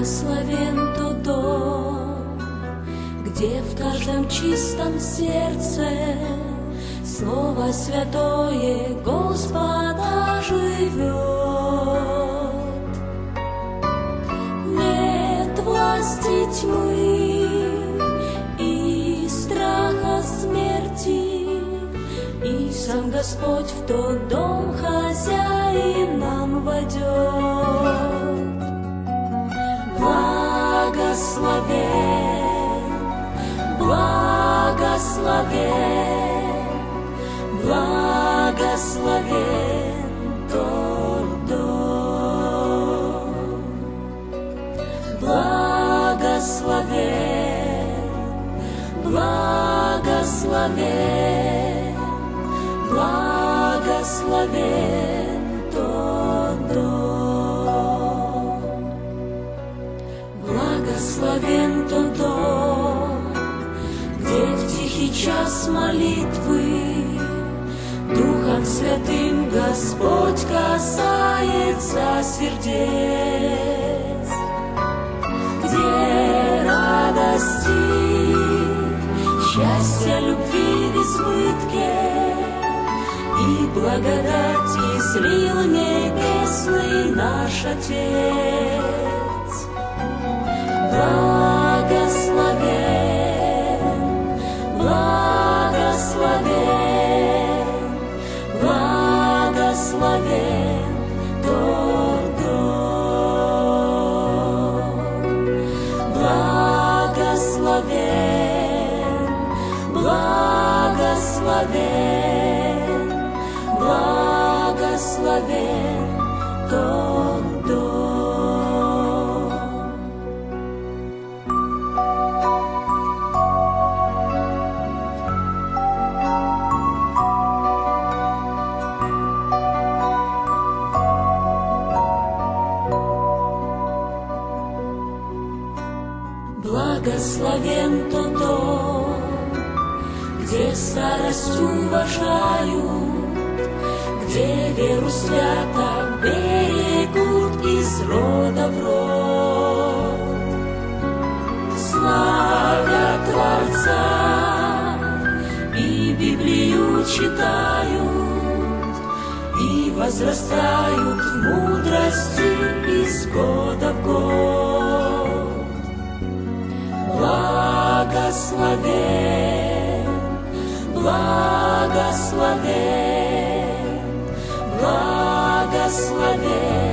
Благословен тот дом, где в каждом чистом сердце Слово Святое Господа живет. Нет власти тьмы и страха смерти, и сам Господь в тот дом хозяин нам войдет. Благословен, благословен, благословен тот дом. Благословен, благословен, благословен тот дом. Благословен тот дом, где в тихий час молитвы Духом Святым Господь касается сердец, где радости, счастья, любви в избытке и благодать излил небесный наш Отец. Благословен, благословен, благословен тот дом. Благословен, благословен, благословен тот дом. Благословен тот дом, где старость уважают, где веру свято берегут из рода в род. Славят Творца и Библию читают, и возрастают в мудрости из года в год. Благословен, благословен, благословен